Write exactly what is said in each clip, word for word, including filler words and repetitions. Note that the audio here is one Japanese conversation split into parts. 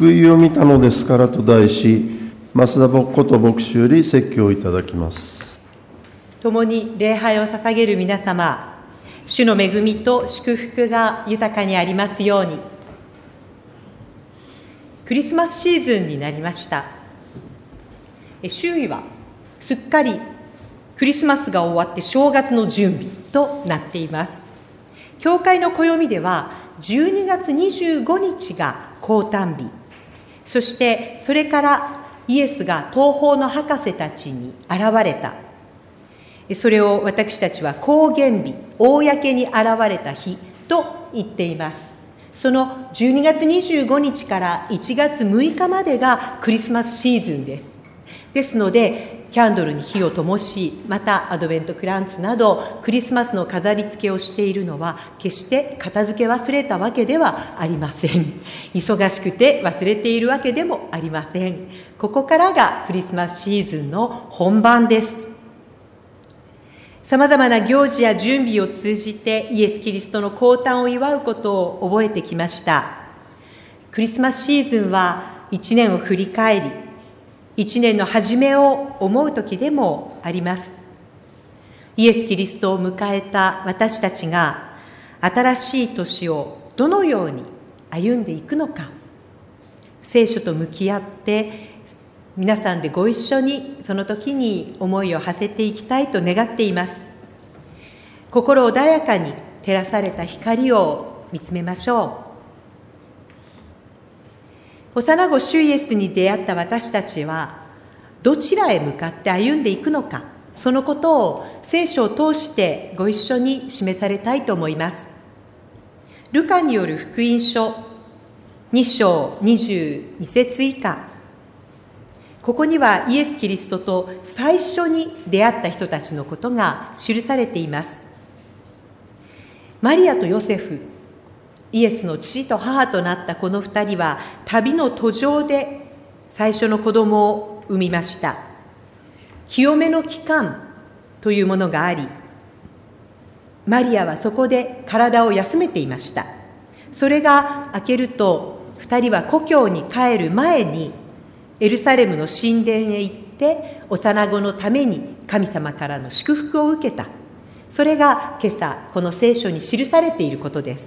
救いを見たのですからと題し、増田こと牧師より説教をいただきます。 共に礼拝を捧げる皆様、主の恵みと祝福が豊かにありますように。クリスマスシーズンになりました。周囲はすっかりクリスマスが終わって正月の準備となっています。教会の暦ではじゅうにがつにじゅうごにちが降誕日、そしてそれからイエスが東方の博士たちに現れた。それを私たちは公現日、公に現れた日と言っています。そのじゅうにがつにじゅうごにちからいちがつむいかまでがクリスマスシーズンです。ですので、キャンドルに火を灯し、またアドベントクランツなどクリスマスの飾り付けをしているのは、決して片付け忘れたわけではありません。忙しくて忘れているわけでもありません。ここからがクリスマスシーズンの本番です。さまざまな行事や準備を通じてイエス・キリストの降誕を祝うことを覚えてきました。クリスマスシーズンは一年を振り返り、一年の初めを思う時でもあります。イエス・キリストを迎えた私たちが新しい年をどのように歩んでいくのか、聖書と向き合って皆さんでご一緒にその時に思いを馳せていきたいと願っています。心穏やかに照らされた光を見つめましょう。幼子主イエスに出会った私たちはどちらへ向かって歩んでいくのか、そのことを聖書を通してご一緒に示されたいと思います。ルカによる福音書にしょうにじゅうにせつ以下、ここにはイエス・キリストと最初に出会った人たちのことが記されています。マリアとヨセフ、イエスの父と母となったこの二人は旅の途上で最初の子供を産みました。清めの期間というものがあり、マリアはそこで体を休めていました。それが明けると二人は故郷に帰る前にエルサレムの神殿へ行って幼子のために神様からの祝福を受けた。それが今朝この聖書に記されていることです。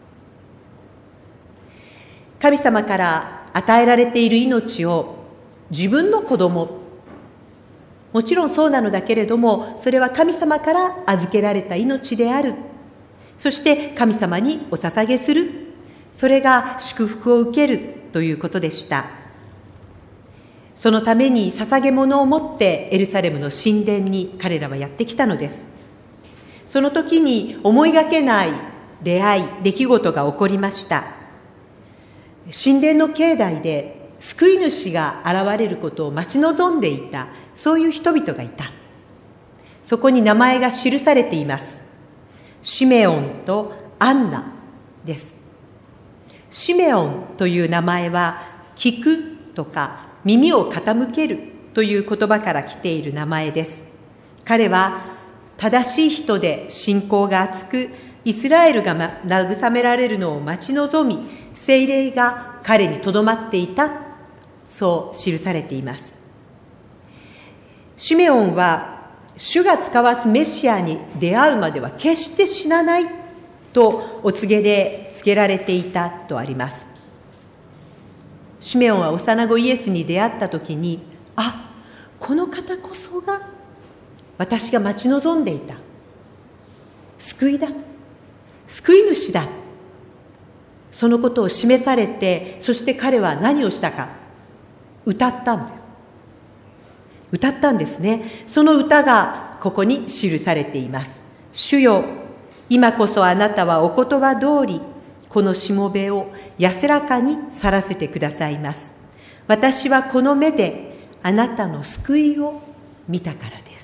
神様から与えられている命を自分の子供、もちろんそうなのだけれども、それは神様から預けられた命である。そして神様にお捧げする。それが祝福を受けるということでした。そのために捧げ物を持ってエルサレムの神殿に彼らはやってきたのです。その時に思いがけない出会い、出来事が起こりました。神殿の境内で救い主が現れることを待ち望んでいた、そういう人々がいた。そこに名前が記されています。シメオンとアンナです。シメオンという名前は聞くとか耳を傾けるという言葉から来ている名前です。彼は正しい人で信仰が厚く、イスラエルが慰められるのを待ち望み、聖霊が彼にとどまっていた、そう記されています。シメオンは主が使わすメシアに出会うまでは決して死なないとお告げで告げられていたとあります。シメオンは幼子イエスに出会ったときに、あ、この方こそが私が待ち望んでいた救いだ、救い主だ、そのことを示されて、そして彼は何をしたか、歌ったんです。歌ったんですね。その歌がここに記されています。主よ、今こそあなたはお言葉通りこのしもべを安らかに去らせてくださいます。私はこの目であなたの救いを見たからです。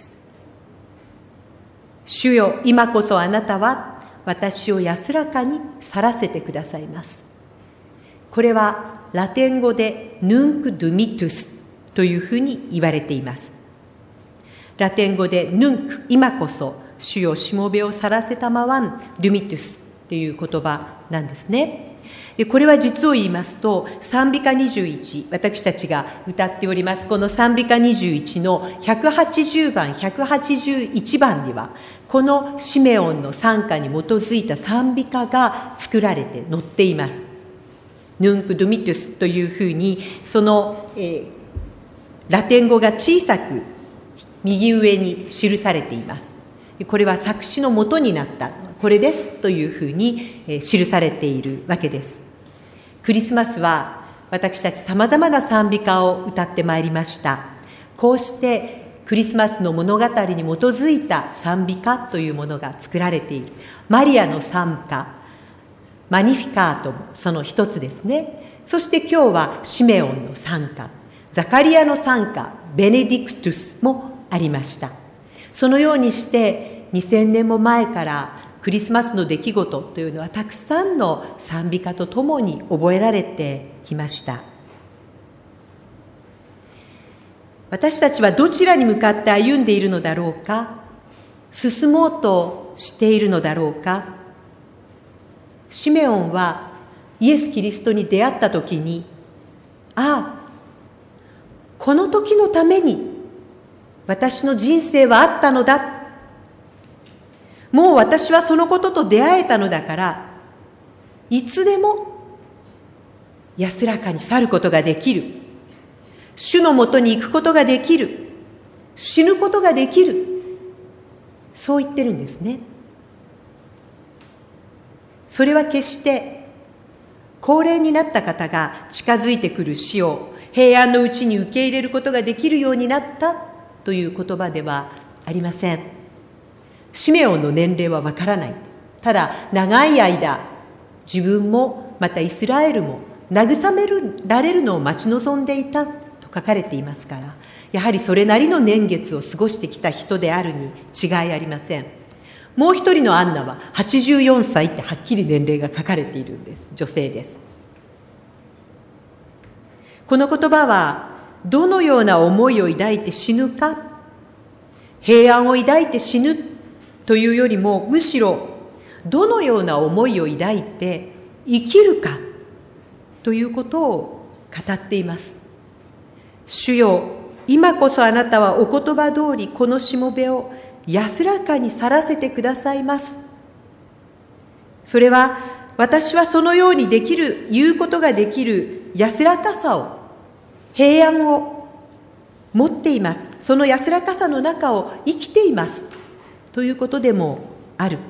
主よ、今こそあなたは私を安らかに去らせてくださいます。これはラテン語でヌンクドゥミトゥスというふうに言われています。ラテン語でヌンク、今こそ、主よしもべを去らせたまわん、ドゥミトゥスという言葉なんですね。 でこれは実を言いますと、賛美歌にじゅういち、私たちが歌っております、この賛美歌にじゅういちのひゃくはちじゅうばん、ひゃくはちじゅういちばんには、このシメオンの賛歌に基づいた賛美歌が作られて載っています。ヌンク・ドゥミトゥスというふうに、その、えー、ラテン語が小さく右上に記されています。これは作詞の元になった、これですというふうに、えー、記されているわけです。クリスマスは私たちさまざまな賛美歌を歌ってまいりました。こうしてクリスマスの物語に基づいた賛美歌というものが作られている。マリアの賛歌、マニフィカートもその一つですね。そして今日はシメオンの賛歌、ザカリアの賛歌、ベネディクトゥスもありました。そのようにしてにせんねんも前からクリスマスの出来事というのはたくさんの賛美歌とともに覚えられてきました。私たちはどちらに向かって歩んでいるのだろうか、進もうとしているのだろうか。シメオンはイエス・キリストに出会ったときに、ああ、この時のために私の人生はあったのだ、もう私はそのことと出会えたのだから、いつでも安らかに去ることができる。主のもとに行くことができる。死ぬことができる。そう言ってるんですね。それは決して高齢になった方が近づいてくる死を平安のうちに受け入れることができるようになったという言葉ではありません。シメオンの年齢はわからない。ただ長い間自分もまたイスラエルも慰められるのを待ち望んでいたと書かれていますから、やはりそれなりの年月を過ごしてきた人であるに違いありません。もう一人のアンナははちじゅうよんさいってはっきり年齢が書かれているんです。女性です。この言葉はどのような思いを抱いて死ぬか、平安を抱いて死ぬというよりも、むしろどのような思いを抱いて生きるかということを語っています。主よ、今こそあなたはお言葉通りこのしもべを安らかに去らせてくださいます。それは私はそのようにできる、言うことができる安らかさを、平安を持っています。その安らかさの中を生きていますということでもある。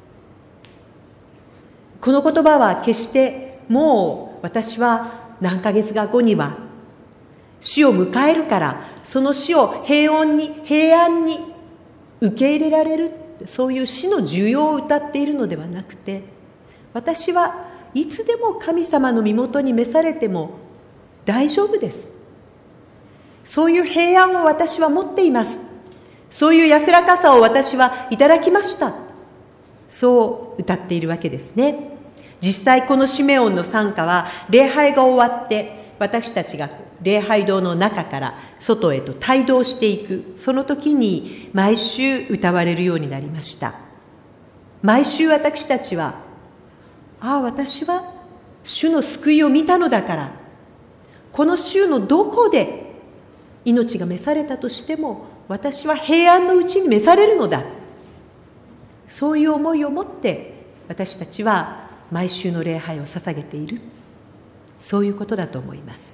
この言葉は決してもう私は何ヶ月か後には死を迎えるから、その死を平穏に平安に受け入れられる、そういう死の需要を歌っているのではなくて、私はいつでも神様の身元に召されても大丈夫です。そういう平安を私は持っています。そういう安らかさを私はいただきました。そう歌っているわけですね。実際このシメオンの賛歌は礼拝が終わって私たちが礼拝堂の中から外へと帯同していく、その時に毎週歌われるようになりました。毎週私たちは、ああ、私は主の救いを見たのだから、この週のどこで命が召されたとしても私は平安のうちに召されるのだ、そういう思いを持って私たちは毎週の礼拝を捧げている、そういうことだと思います。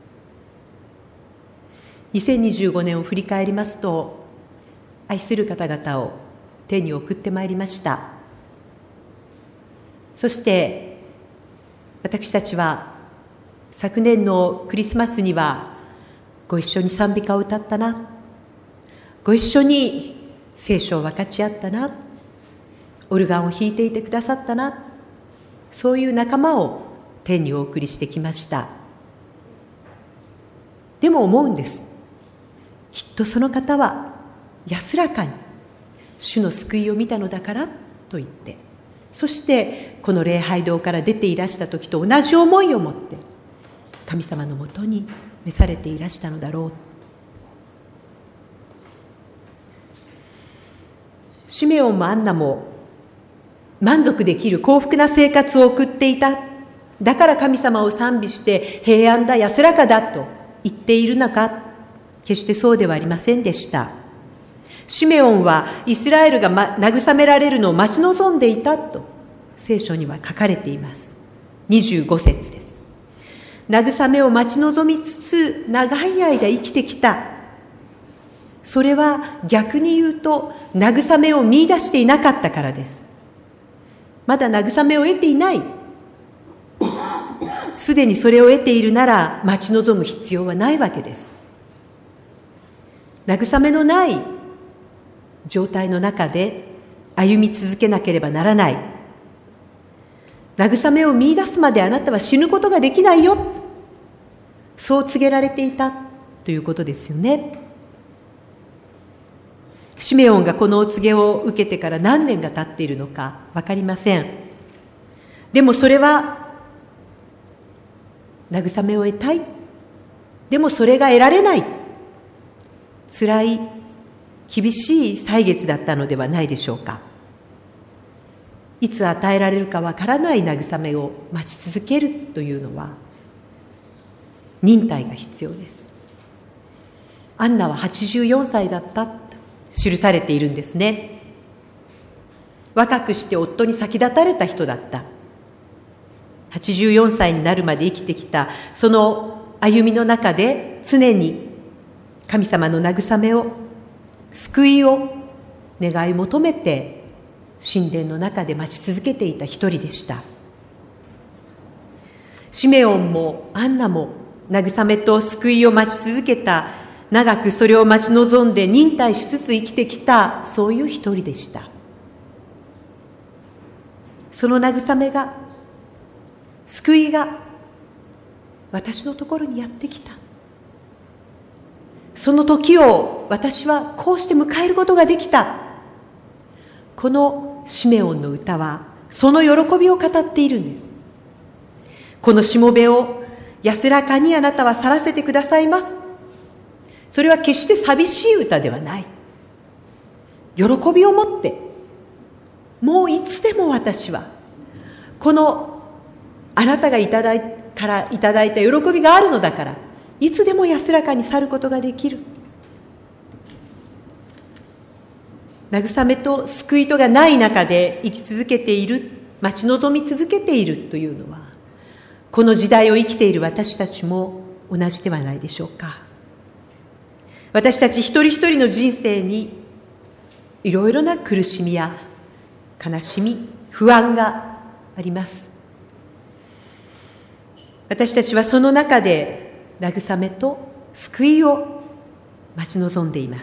にせんにじゅうごねんを振り返りますと、愛する方々を天に送ってまいりました。そして私たちは昨年のクリスマスにはご一緒に賛美歌を歌ったな、ご一緒に聖書を分かち合ったな、オルガンを弾いていてくださったな、そういう仲間を天にお送りしてきました。でも思うんです。きっとその方は安らかに主の救いを見たのだからと言って、そしてこの礼拝堂から出ていらした時と同じ思いを持って神様のもとに召されていらしたのだろう。シメオンもアンナも満足できる幸福な生活を送っていただから神様を賛美して平安だ、安らかだと言っているのか、決してそうではありませんでした。シメオンはイスラエルが、ま、慰められるのを待ち望んでいたと聖書には書かれています。にじゅうご節です。慰めを待ち望みつつ長い間生きてきた。それは逆に言うと慰めを見出していなかったからです。まだ慰めを得ていない。すでにそれを得ているなら待ち望む必要はないわけです。慰めのない状態の中で歩み続けなければならない。慰めを見出すまであなたは死ぬことができないよ。そう告げられていたということですよね。シメオンがこのお告げを受けてから何年が経っているのか分かりません。でもそれは慰めを得たい。でもそれが得られない。辛い、厳しい歳月だったのではないでしょうか。いつ与えられるかわからない慰めを待ち続けるというのは忍耐が必要です。アンナははちじゅうよんさいだったと記されているんですね。若くして夫に先立たれた人だった。はちじゅうよんさいになるまで生きてきたその歩みの中で常に神様の慰めを、救いを願い求めて神殿の中で待ち続けていた一人でした。シメオンもアンナも慰めと救いを待ち続けた、長くそれを待ち望んで忍耐しつつ生きてきた、そういう一人でした。その慰めが、救いが私のところにやってきた。その時を私はこうして迎えることができた。このシメオンの歌はその喜びを語っているんです。このしもべを安らかにあなたは去らせてくださいます。それは決して寂しい歌ではない。喜びを持って、もういつでも私はこのあなたがいただいからいただいた喜びがあるのだから、いつでも安らかに去ることができる。慰めと救いとがない中で生き続けている、待ち望み続けているというのは、この時代を生きている私たちも同じではないでしょうか。私たち一人一人の人生にいろいろな苦しみや悲しみ、不安があります。私たちはその中で慰めと救いを待ち望んでいます。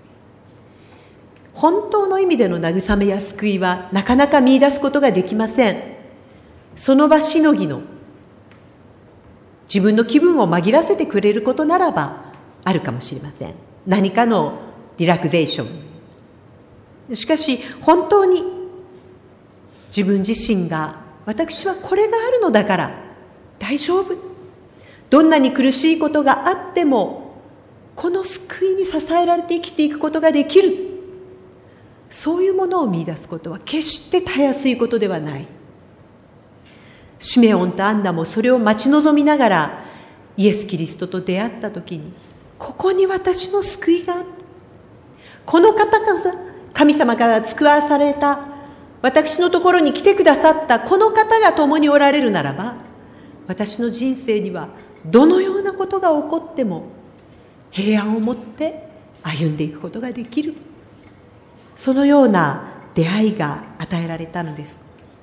本当の意味での慰めや救いはなかなか見出すことができません。その場しのぎの自分の気分を紛らせてくれることならばあるかもしれません。何かのリラクゼーション。しかし本当に自分自身が、私はこれがあるのだから大丈夫、どんなに苦しいことがあってもこの救いに支えられて生きていくことができる、そういうものを見出すことは決してたやすいことではない。シメオンとアンナもそれを待ち望みながらイエス・キリストと出会ったときに、ここに私の救いがある、この方が神様から使わされた、私のところに来てくださったこの方が共におられるならば、私の人生にはどのようなことが起こっても平安を持って歩んでいくことができる、そのような出会いが与えられたのです。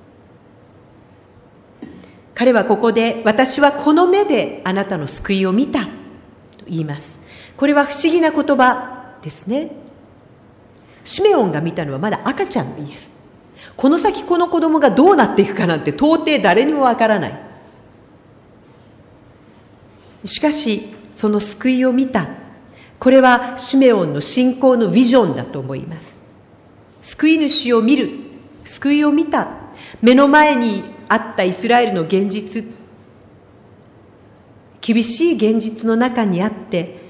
彼はここで、私はこの目であなたの救いを見たと言います。これは不思議な言葉ですね。シメオンが見たのはまだ赤ちゃんのイエス。この先この子供がどうなっていくかなんて到底誰にもわからない。しかしその救いを見た、これはシメオンの信仰のビジョンだと思います。救い主を見る、救いを見た、目の前にあったイスラエルの現実、厳しい現実の中にあって、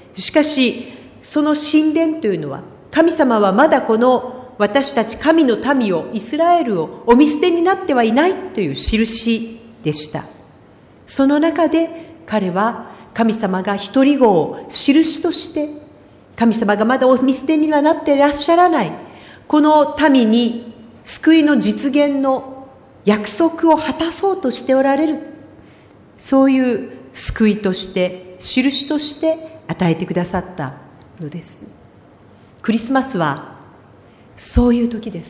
しかしその神殿というのは、神様はまだこの私たち神の民を、イスラエルをお見捨てになってはいないという印でした。 その中で彼は神様が一人子を印として、神様がまだお見捨てにはなっていらっしゃらない、この民に救いの実現の約束を果たそうとしておられる、そういう救いとして、印として与えてくださったのです。クリスマスはそういう時です。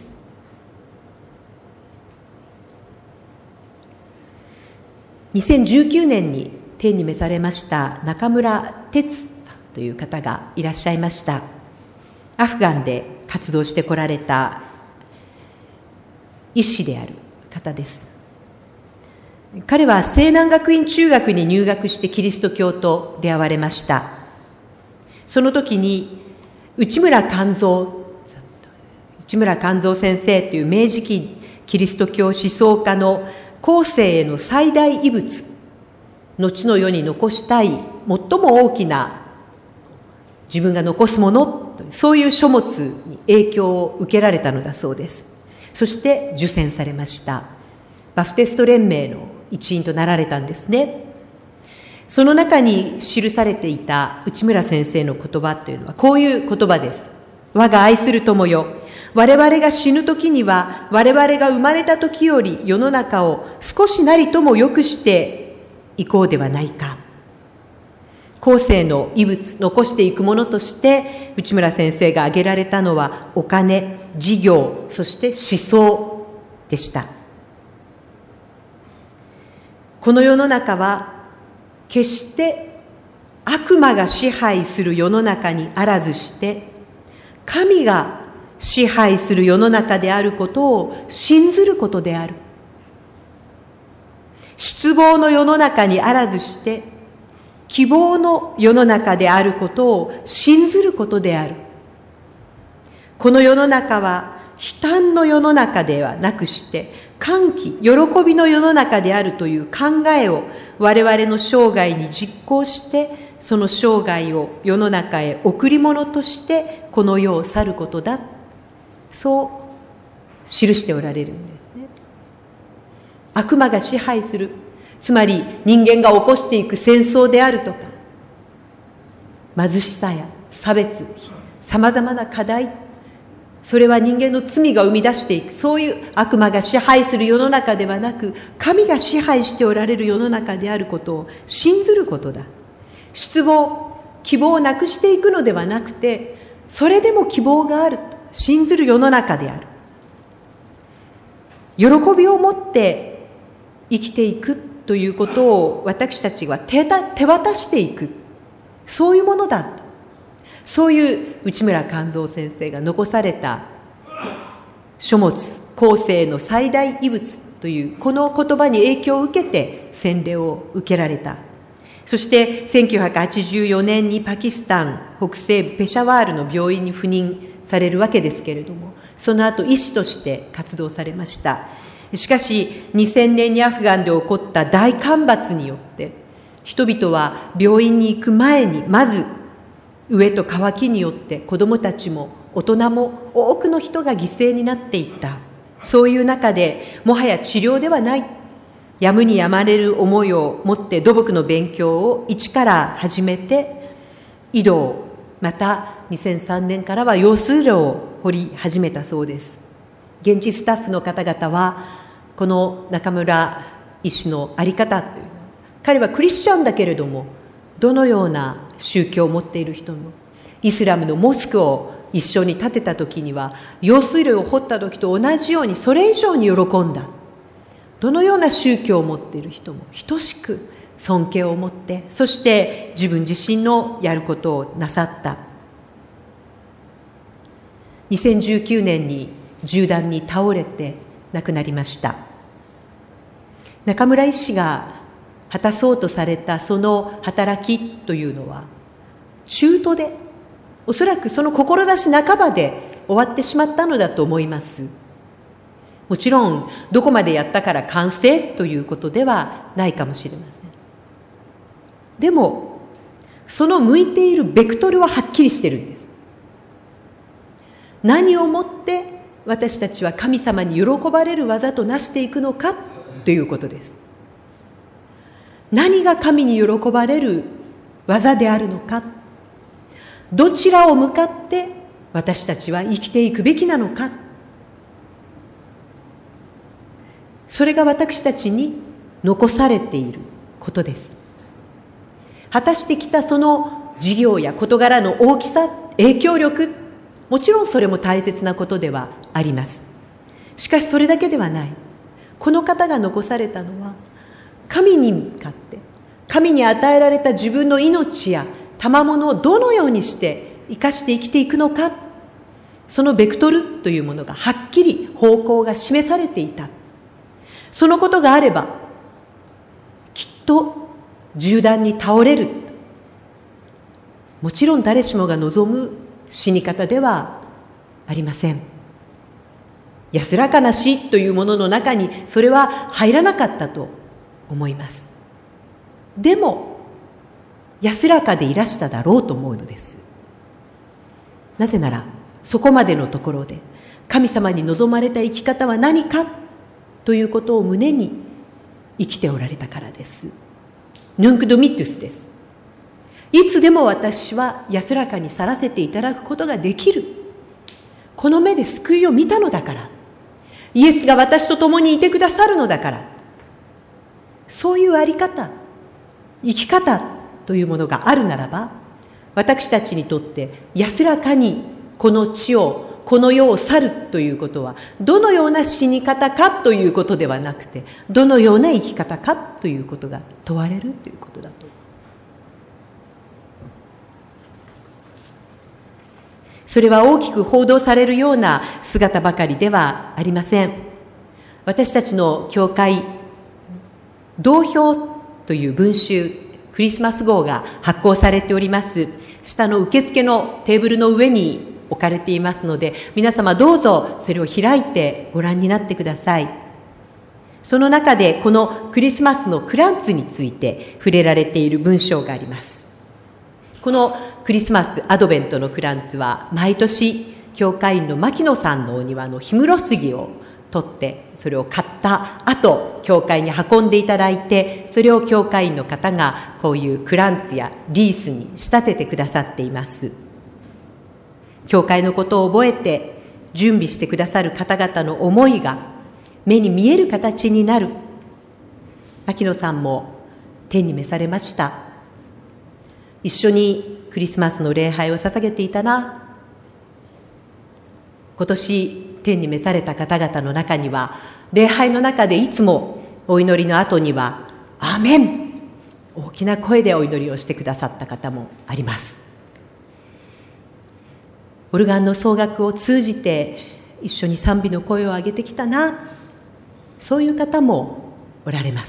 にせんじゅうきゅうねんに天に召されました中村哲さんという方がいらっしゃいました。アフガンで活動してこられた医師である方です。彼は西南学院中学に入学してキリスト教と出会われました。その時に内村勘三内村勘三先生という明治期キリスト教思想家の後世への最大遺物、後の世に残したい最も大きな自分が残すもの、そういう書物に影響を受けられたのだそうです。そして受洗されました。バプテスト連盟の一員となられたんですね。その中に記されていた内村先生の言葉というのはこういう言葉です。我が愛する友よ、我々が死ぬ時には我々が生まれた時より世の中を少しなりとも良くしていこうではないか。後世の遺物、残していくものとして内村先生が挙げられたのはお金、事業、そして思想でした。この世の中は決して悪魔が支配する世の中にあらずして神が支配する世の中であることを信ずることである。失望の世の中にあらずして希望の世の中であることを信ずることである。この世の中は悲嘆の世の中ではなくして歓喜、喜びの世の中であるという考えを我々の生涯に実行して、その生涯を世の中へ贈り物としてこの世を去ることだ、そう記しておられるんですね。悪魔が支配する、つまり人間が起こしていく戦争であるとか、貧しさや差別、さまざまな課題、それは人間の罪が生み出していく、そういう悪魔が支配する世の中ではなく、神が支配しておられる世の中であることを信ずることだ。失望、希望をなくしていくのではなくて、それでも希望があると信ずる世の中である。喜びを持って生きていくということを私たちは手渡していく、そういうものだと、そういう内村勘三先生が残された書物、後世の最大遺物というこの言葉に影響を受けて洗礼を受けられた。そしてせんきゅうひゃくはちじゅうよねんにパキスタン北西部ペシャワールの病院に赴任されるわけですけれども、その後医師として活動されました。しかしにせんねんにアフガンで起こった大干ばつによって人々は病院に行く前にまず飢えと渇きによって子どもたちも大人も多くの人が犠牲になっていった。そういう中でもはや治療ではない、やむにやまれる思いを持って土木の勉強を一から始めて、井戸、またにせんさんねんからは用水路を掘り始めたそうです。現地スタッフの方々はこの中村医師の在り方という、彼はクリスチャンだけれどもどのような宗教を持っている人も、イスラムのモスクを一緒に建てた時には用水路を掘った時と同じようにそれ以上に喜んだ。どのような宗教を持っている人も等しく尊敬を持って、そして自分自身のやることをなさった。にせんじゅうきゅうねんに銃弾に倒れて亡くなりました。中村医師が果たそうとされたその働きというのは中途で、おそらくその志半ばで終わってしまったのだと思います。もちろんどこまでやったから完成ということではないかもしれません。でもその向いているベクトルははっきりしているんです。何をもって私たちは神様に喜ばれる技となしていくのかということです。 何が神に喜ばれる技であるのか、どちらを向かって私たちは生きていくべきなのか、それが私たちに残されていることです。果たしてきたその事業や事柄の大きさ、影響力、もちろんそれも大切なことではあります。しかしそれだけではない。この方が残されたのは、神に向かって、神に与えられた自分の命や賜物をどのようにして生かして生きていくのか、そのベクトルというものがはっきり方向が示されていた。そのことがあれば、きっと銃弾に倒れる。もちろん誰しもが望む死に方ではありません。安らかな死というものの中にそれは入らなかったと思います。でも安らかでいらしただろうと思うのです。なぜならそこまでのところで神様に望まれた生き方は何かということを胸に生きておられたからです。ヌンクドミットゥスです。いつでも私は安らかに去らせていただくことができる。この目で救いを見たのだから。イエスが私と共にいてくださるのだから。そういうあり方、生き方というものがあるならば、私たちにとって安らかにこの地を、この世を去るということは、どのような死に方かということではなくて、どのような生き方かということが問われるということだと。それは大きく報道されるような姿ばかりではありません。私たちの教会、同票という文集、クリスマス号が発行されております。下の受付のテーブルの上に置かれていますので、皆様どうぞそれを開いてご覧になってください。その中でこのクリスマスのクランツについて触れられている文章があります。このクリスマスアドベントのクランツは毎年教会員の牧野さんのお庭の氷室杉を取ってそれを買った後教会に運んでいただいて、それを教会員の方がこういうクランツやリースに仕立ててくださっています。教会のことを覚えて準備してくださる方々の思いが目に見える形になる。牧野さんも天に召されました。一緒にクリスマスの礼拝を捧げていたな。今年天に召された方々の中には、礼拝の中でいつもお祈りの後にはアーメン、大きな声でお祈りをしてくださった方もあります。オルガンの奏楽を通じて一緒に賛美の声を上げてきたな、そういう方もおられます。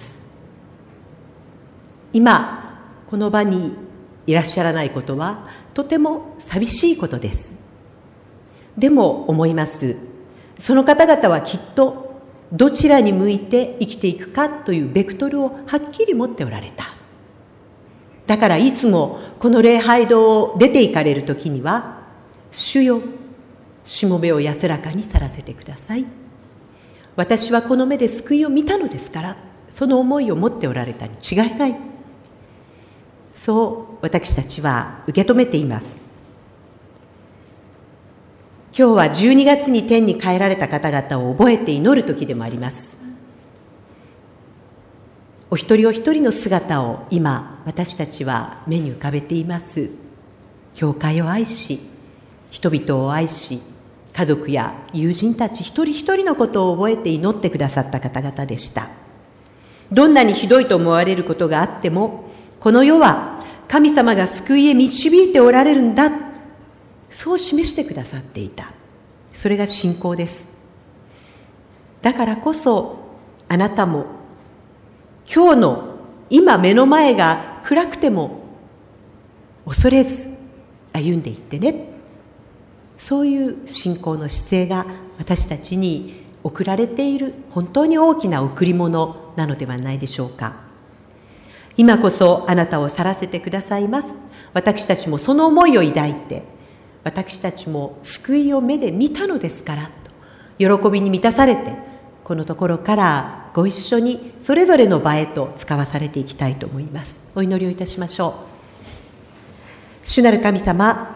今この場にいらっしゃらないことはとても寂しいことです。でも思います。その方々はきっとどちらに向いて生きていくかというベクトルをはっきり持っておられた。だからいつもこの礼拝堂を出て行かれるときには、主よ、しもべを安らかに去らせてください。私はこの目で救いを見たのですから、その思いを持っておられたに違いない。そう私たちは受け止めています。今日はじゅうにがつに天に帰られた方々を覚えて祈る時でもあります。お一人お一人の姿を今私たちは目に浮かべています。教会を愛し、人々を愛し、家族や友人たち一人一人のことを覚えて祈ってくださった方々でした。どんなにひどいと思われることがあっても、この世は神様が救いへ導いておられるんだ、そう示してくださっていた。それが信仰です。だからこそあなたも今日の今目の前が暗くても恐れず歩んでいってね。そういう信仰の姿勢が私たちに贈られている本当に大きな贈り物なのではないでしょうか。今こそあなたを去らせてくださいます。私たちもその思いを抱いて、私たちも救いを目で見たのですからと喜びに満たされて、このところからご一緒にそれぞれの場へと使わされていきたいと思います。お祈りをいたしましょう。主なる神様、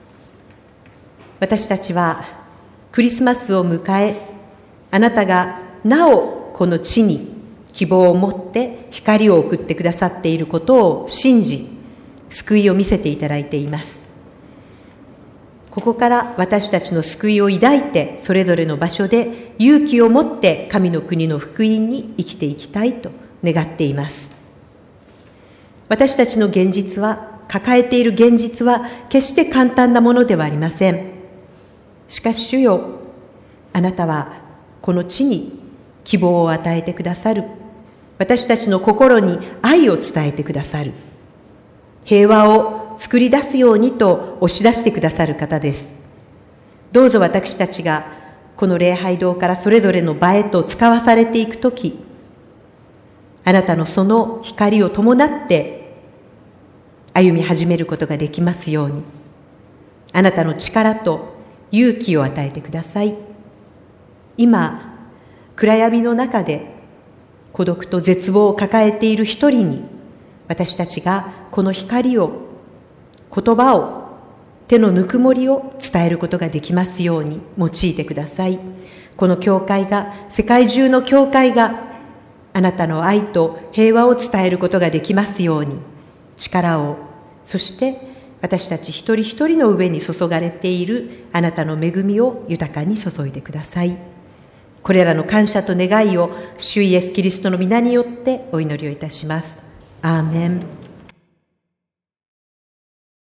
私たちはクリスマスを迎え、あなたがなおこの地に希望を持って光を送ってくださっていることを信じ、救いを見せていただいています。ここから私たちの救いを抱いて、それぞれの場所で勇気を持って神の国の福音に生きていきたいと願っています。私たちの現実は、抱えている現実は決して簡単なものではありません。しかし主よ、あなたはこの地に希望を与えてくださる。私たちの心に愛を伝えてくださる。平和を作り出すようにと押し出してくださる方です。どうぞ私たちがこの礼拝堂からそれぞれの場へと使わされていくとき、あなたのその光を伴って歩み始めることができますように、あなたの力と勇気を与えてください。今、暗闇の中で孤独と絶望を抱えている一人に、私たちがこの光を、言葉を、手のぬくもりを伝えることができますように用いてください。この教会が、世界中の教会があなたの愛と平和を伝えることができますように、力を、そして私たち一人一人の上に注がれているあなたの恵みを豊かに注いでください。これらの感謝と願いを主イエスキリストの皆によってお祈りをいたします。アーメン。